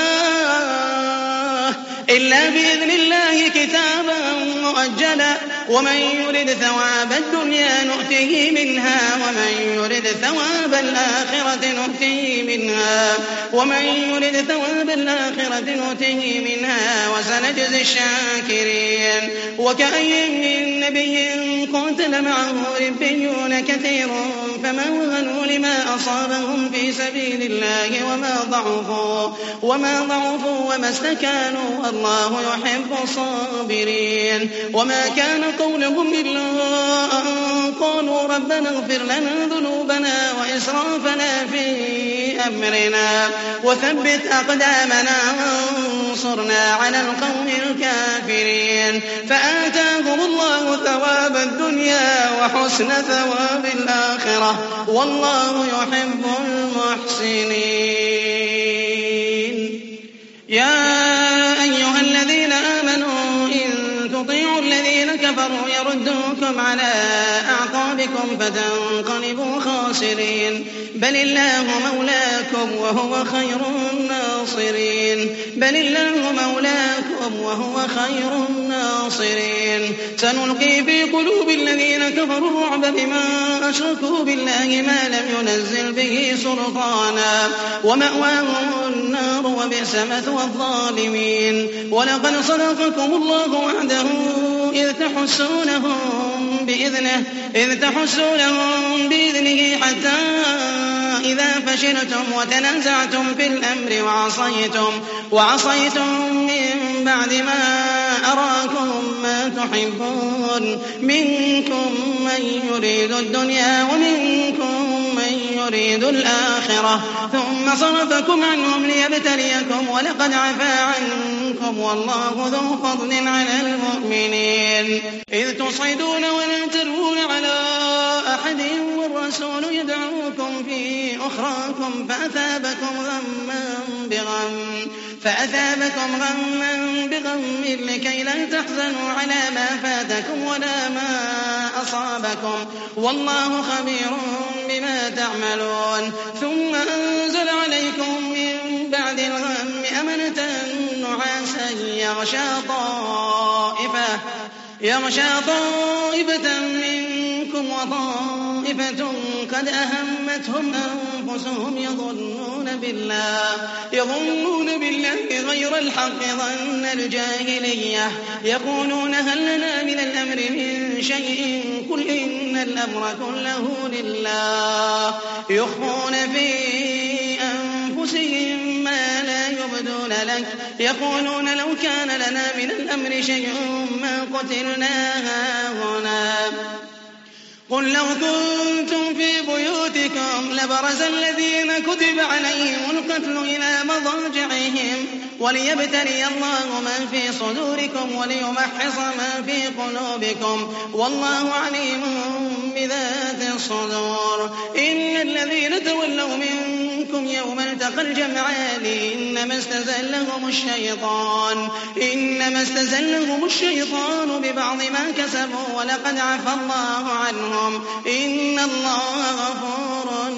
الله إلا بإذن الله كتابا مؤجلا ومن يرد ثواب الدنيا نؤته منها ومن يرد ثواب الآخرة نؤته منها ومن يرد ثواب الآخرة نؤته منها وسنجزي الشاكرين وكأي من نبي قاتل معه ربيون كثير فما وهنوا لما أصابهم في سبيل الله وما ضعفوا وما ضعفوا وما استكانوا والله يحب الصابرين وما كان قولهم إلا أن قالوا ربنا اغفر لنا ذنوبنا وإسرافنا في أمرنا وثبت أقدامنا وانصرنا على القوم الكافرين فآتاهم الله ثواب الدنيا وحسن ثواب الآخرة والله يحب المحسنين يا أيها الذين آمنوا إن تطيعوا الذين كفروا يردوكم على أعقابكم فتنقلبوا خاسرين بل بل الله مولاكم وهو خير الناصرين بل الله مولاكم وهو خير الناصرين سنلقي في قلوب الذين كفروا الرعب بما أشركوا بالله ما لم ينزل به سلطانا ومأواهم النار وبئس مثوى الظالمين ولقد صدقكم الله وعده إذ تحسونهم بإذنه إذ تحسونهم بإذنه حتى إذا فشلتم وتنازعتم في الأمر وعصيتم وعصيتم من بعد ما أراكم ما تحبون منكم من يريد الدنيا ومنكم من يريد الآخرة ثم صرفكم عنهم ليبتليكم ولقد عفا عنكم والله ذو فضل على المؤمنين إذ تصعدون ولا تلوون على أحد والرسول يدعوكم في أخراكم فأثابكم غما بغم فأثابكم غما بغم لكي لا تحزنوا على ما فاتكم ولا ما أصابكم والله خبير بما تعملون ثم أنزل عليكم من بعد الغم أمنة نعاسا يغشى طائفة يغشى طائفة منكم وطائفة قد أهمتهم أنفسهم يظنون بالله يظنون بالله غير الحق ظن الجاهلية يقولون هل لنا من الأمر من شيء قل إن الأمر كله لله يخفون في أنفسهم ما لا يبدون لك يقولون لو كان لنا من الأمر شيء ما قتلنا هاهنا قل لو كنتم في بيوتكم لبرز الذين كتب عليهم القتل إلى مضاجعهم وليبتلي الله ما في صدوركم وليمحص ما في قلوبكم والله عليم بذات الصدور إن الذين تولوا منكم يوم التقى الجمعان إنما استزلهم الشيطان إنما استزلهم الشيطان ببعض ما كسبوا ولقد عفا الله عنهم إن الله غفور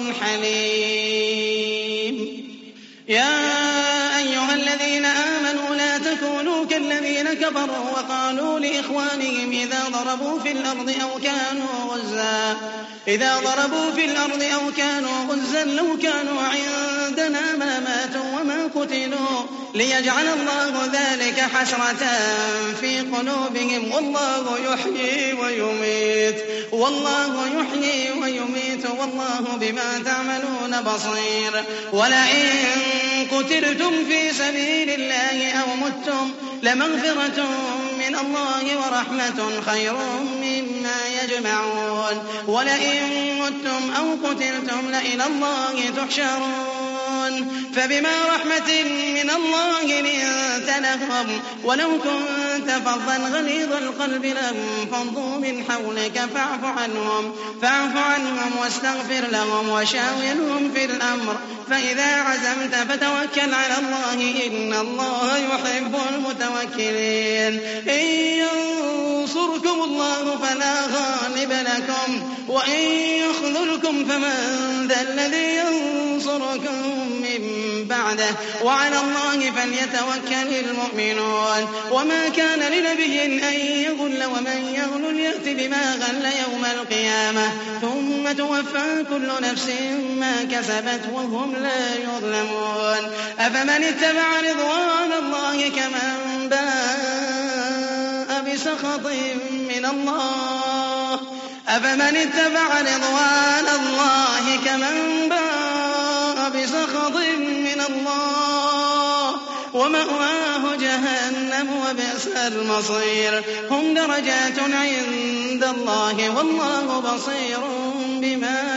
حليم يا أيها الذين آمنوا لا تكونوا كالذين كفروا وقالوا لإخوانهم إذا ضربوا في الأرض أو كانوا غزا إذا ضربوا في الأرض أو كانوا غزا لو كانوا عندنا ما ماتوا وما قتلوا ليجعل الله ذلك حسرة في قلوبهم والله يحيي ويميت والله يحيي ويميت والله بما تعملون بصير ولئن قتلتم في سبيل الله أو متم لمغفرة من الله ورحمة خير مما يجمعون ولئن متم أو قتلتم لإلى الله تحشرون فبما رحمة من الله لنت لهم ولو كنت فظا غليظ القلب لانفضوا من حولك فاعف عنهم فاعف عنهم واستغفر لهم وشاورهم في الأمر فإذا عزمت فتوكل على الله إن الله يحب المتوكلين إن ينصركم الله فلا غالب لكم وإن يخذلكم فمن ذا الذي ينصركم من بعده وعلى الله فليتوكل المؤمنون وما كان لنبي أن يغل ومن يغل يأت بما غل يوم القيامة ثم توفى كل نفس ما كسبت وهم لا يظلمون أفمن اتبع رضوان الله كمن باء بسخط من الله أفمن اتبع رضوان الله كمن باء بسخط من الله ومأواه جهنم وبئس المصير هم درجات عند الله والله بصير بما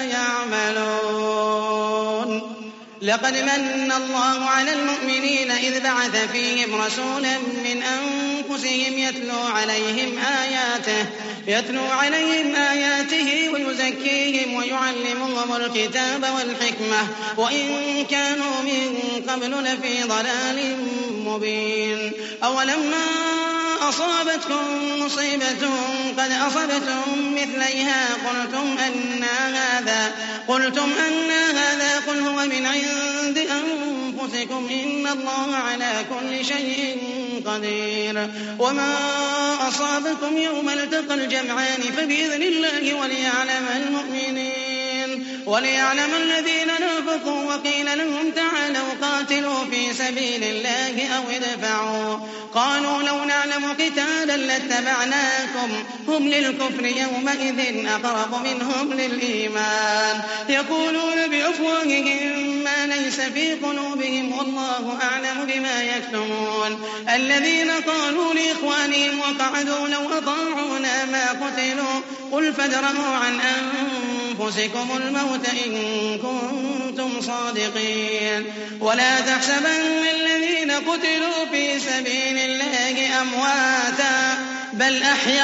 يعملون لقد من الله على المؤمنين إذ بعث فيهم رسولا من أنفسهم يتلو عليهم آياته يتلو عليهم آياته ويزكيهم ويعلمهم الكتاب والحكمة وإن كانوا من قبل لفي ضلال مبين أولما أصابتكم مصيبة قد أصبتم مثليها قلتم أنى هذا قلتم أنى هذا قل هو من عند أنفسكم إن الله على كل شيء قدير. وما أصابكم يوم التقى الجمعان فبإذن الله وليعلم المؤمنين وليعلم الذين نافقوا وقيل لهم تعالوا قاتلوا في سبيل الله أو ادفعوا قالوا لو نعلم قتالا لاتبعناكم هم للكفر يومئذ أقرب منهم للإيمان يقولون بأفواههم ما ليس في قلوبهم والله أعلم بما يكتمون. الذين قالوا لإخوانهم وقعدوا لو أطاعونا ما قتلوا قل فادرءوا عن أنفسكم الموت إن كنتم صادقين. ولا تحسبن الذين قتلوا في سبيل الله أمواتا بل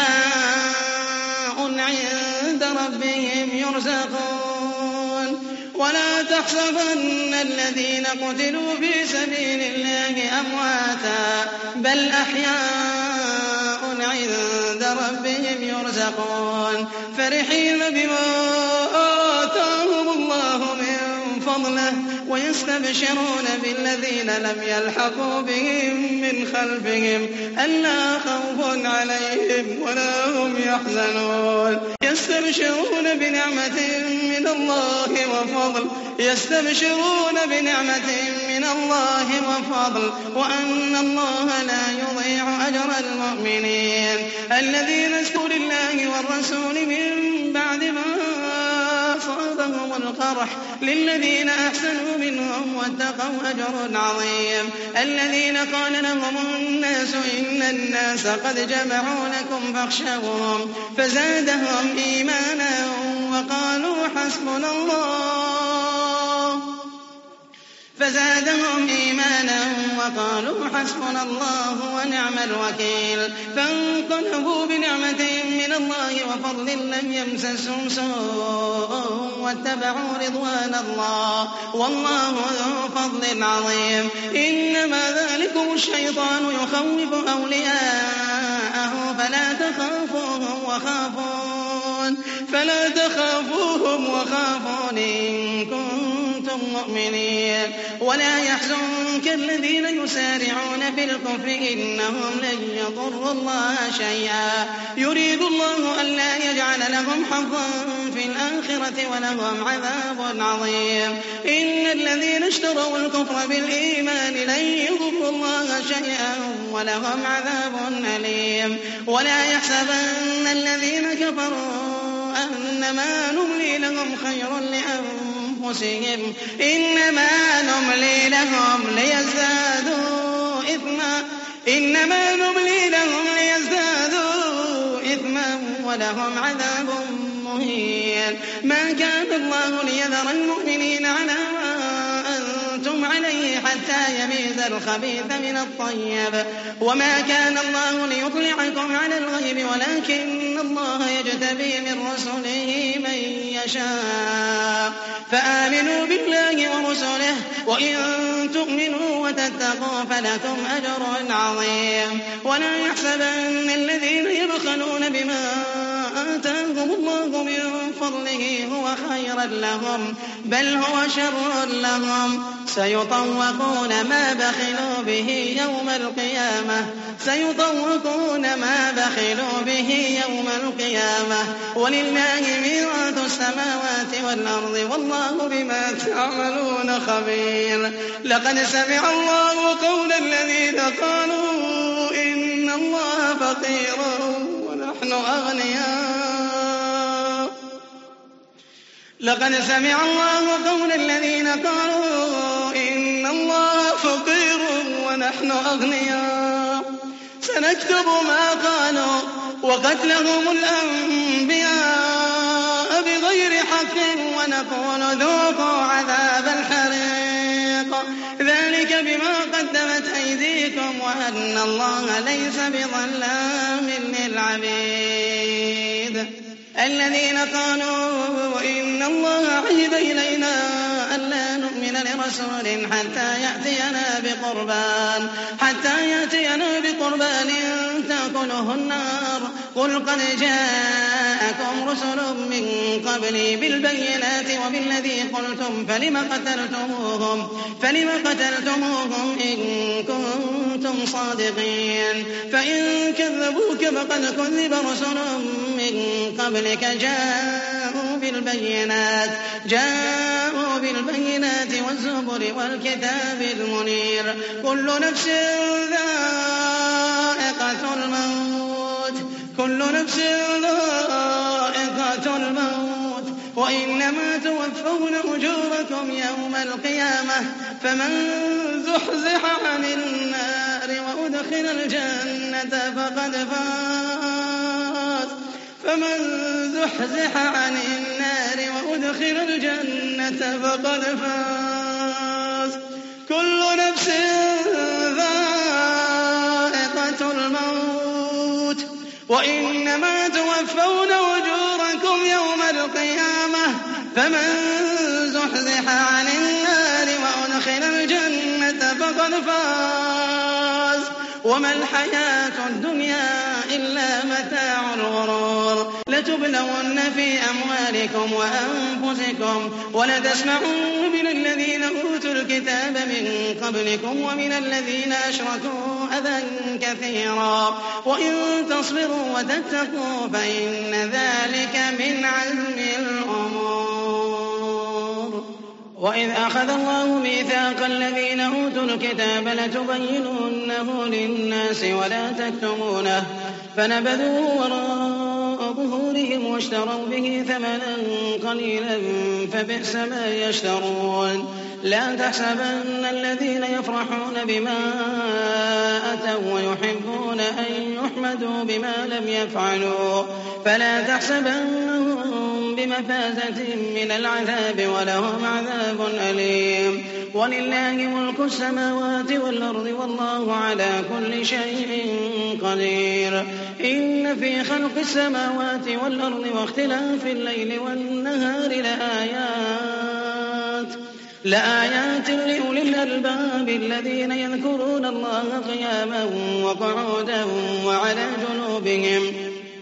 أحياء عند ربهم يرزقون. ولا تحسبن الذين قتلوا في سبيل الله أمواتا بل أحياء عند ربهم يرزقون فرحين بما آتاهم الله من فضله ويستبشرون بالذين لم يلحقوا بهم من خلفهم ألا خوف عليهم ولا هم يحزنون يستبشرون بنعمة من الله وفضل يستبشرون بنعمة من الله وفضل وأن الله لا يضيع أجر المؤمنين الذين اذكروا الله والرسول من بعد ما أصابهم القرح للذين أحسنوا منهم واتقوا أجر عظيم. الذين قال لهم الناس إن الناس قد جمعوا لكم فاخشوهم فزادهم إيمانا وقالوا حسبنا الله فزادهم إيمانا وقالوا حسبنا الله ونعم الوكيل. فانقلبوا بنعمة من الله وفضل لم يمسسهم سوء واتبعوا رضوان الله والله ذو فضل عظيم. إنما ذلكم الشيطان يخوف أولياءه فلا تخافوهم وخافون فلا تخافوهم وخافون إن كنتم مؤمنين. ولا يحزنك الذين يسارعون في الكفر إنهم لن يضروا الله شيئا يريد الله ألا يجعل لهم حظا في الآخرة ولهم عذاب عظيم. إن الذين اشتروا الكفر بالإيمان لن يضروا الله شيئا ولهم عذاب أليم. ولا يحسبن الذين كفروا أنما نملي لهم خير لأنفسهم إنما نملي لهم ليزدادوا إثما إنما نملي لهم ليزدادوا إثما ولهم عذاب مهين. ما كان الله ليذر المؤمنين على ما أنتم عليه حتى يميز الخبيث من الطيب وما كان الله ليطلعكم على الغيب ولكن الله يجتبي من رسله من يشاء فآمنوا بالله ورسله وإن تؤمنوا وتتقوا فلكم أجر عظيم. ولا يحسبن الذين يبخلون بما آتاهم الله من فضله هو خيرا لهم بل هو شر لهم سيطوقون ما بخلوا به يوم القيامة سيطوقون ما بخلوا به يوم القيامة ولله ميراث السماوات والأرض والله بما تعملون خبير. لقد سمع الله قول الذين قالوا إن الله فقير ونحن أغنياء لقد سمع الله قول الذين قالوا إن الله فقير ونحن أغنياء سنكتب ما قالوا وقتلهم الأنبياء بغير حق ونقول ذوقوا عذاب الحريق ذلك بما قدمت أيديكم وأن الله ليس بظلام للعبيد. الذين قالوا إن الله عهد إلينا ألا نؤمن لرسول حتى يأتينا بقربان حتى يأتينا بقربان تأكله النار قل قد جاءكم رسل من قبلي بالبينات وبالذي قلتم فلم قتلتموهم فلم قتلتموهم إن كنتم صادقين فإن كذبوك فقد كذب رسل من قبلك جاءوا بالبينات جاءوا بالبينات والزبر والكتاب المنير كل نفس ذائقة الموت كل نفس ذائقة الموت وإنما توفون أجوركم يوم القيامة فمن زحزح عن النار وأدخل الجنة فقد فاز فمن زحزح عن النار وأدخل الجنة فقد فاز كل نفس ذائقة الموت وإنما توفون أجوركم يوم القيامة فمن زحزح عن النار وأدخل الجنة فقد فاز وما الحياة الدنيا إلا متاع الغرور لتبلون في أموالكم وأنفسكم ولتسمعون من الذين أوتوا الكتاب من قبلكم ومن الذين أشركوا أذى كثيرا وإن تصبروا وتتقوا فإن ذلك من عزم الأمور وإذ أخذ الله ميثاق الذين أوتوا الكتاب لتبيننه للناس ولا تكتمونه فنبذوه وراء ظهورهم واشتروا به ثمنا قليلا فبئس ما يشترون لا تحسبن الذين يفرحون بما أتوا ويحبون أن يحمدوا بما لم يفعلوا فلا تحسبنهم بمفازة من العذاب ولهم عذاب أليم ولله ملك السماوات والأرض والله على كل شيء قدير إن في خلق السماوات والأرض واختلاف الليل والنهار لآيات لآيات لأولي الألباب الذين يذكرون الله قياما وقعودا وعلى جنوبهم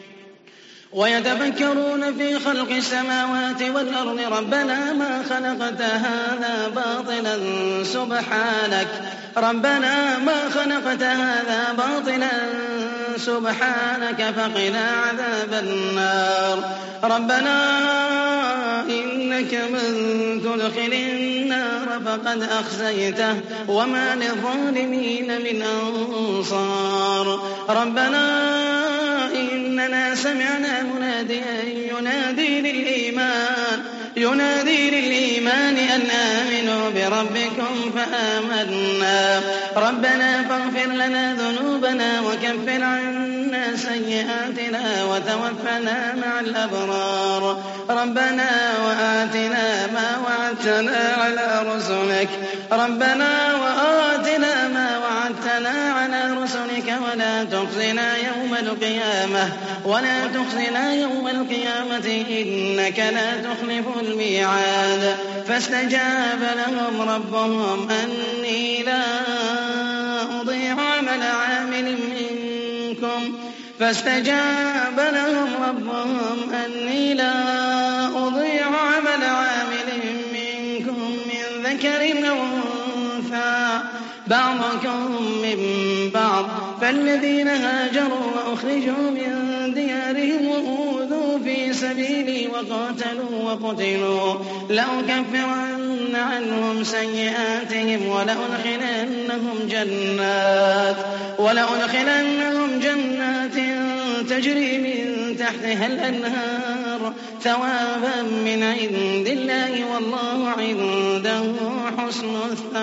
ويتفكرون في خلق السماوات والأرض ربنا ما خلقت هذا باطلا سبحانك ربنا ما خلقت هذا باطلا سبحانك فقنا عذاب النار ربنا إنك من تدخل النار فقد أخزيته وما للظالمين من أنصار ربنا إننا سمعنا مناديا ينادي للإيمان ينادي للإيمان أن آمنوا بربكم فآمنا ربنا فاغفر لنا ذنوبنا وكفر عنا سيئاتنا وتوفنا مع الأبرار ربنا وآتنا ما وعدتنا على رسلك ربنا وآتنا ما وعدتنا على رسلك ولا تخزنا يوم القيامة ولا تخزنا يوم القيامة إنك لا تخلف الميعاد فاستجاب لهم ربهم أني لا أضيع عمل عامل منكم فاستجاب لهم ربهم أني لا أضيع عمل عامل منكم من ذكر أو أنثى بعضكم من بعض فالذين هاجروا وأخرجوا من ديارهم وأوذوا في سبيلي وقاتلوا وقتلوا لأكفرن عنهم سيئاتهم ولأدخلنهم جنات ولأدخلنهم جنات تجري من تحتها الأنهار ثوابا من عند الله والله عنده حسن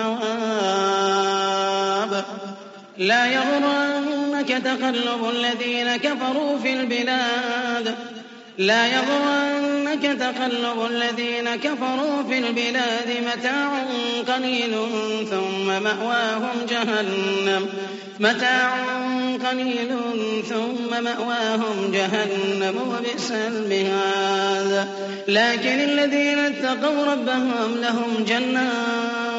الثواب لا يغرنك تقلب الذين كفروا في البلاد لا يغرنك تقلب الذين كفروا في البلاد متاع قليل ثم مأواهم جهنم متاع قليل ثم مأواهم جهنم وبئس المهاد لكن الذين اتقوا ربهم لهم جنات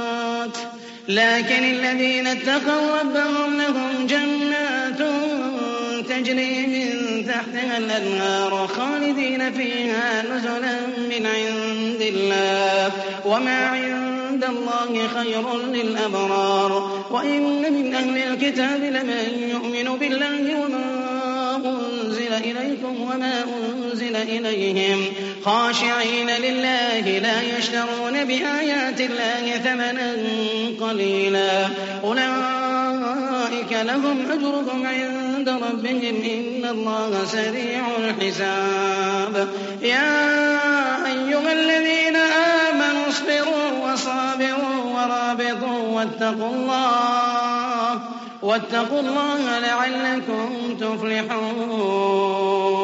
لكن الذين اتقوا ربهم لهم جنات تجري من تحتها الأنهار خالدين فيها نزلا من عند الله وما عند الله خير للأبرار. وإن من أهل الكتاب لمن يؤمن بالله وما أنزل إليكم وما أنزل إليهم خاشعين لله لا يشترون بآيات الله ثمنا قليلا أولئك لهم أجرهم عند ربهم إن الله سريع الحساب. يا أيها الذين آمنوا اصبروا وصابروا ورابطوا واتقوا الله واتقوا الله لعلكم تفلحون.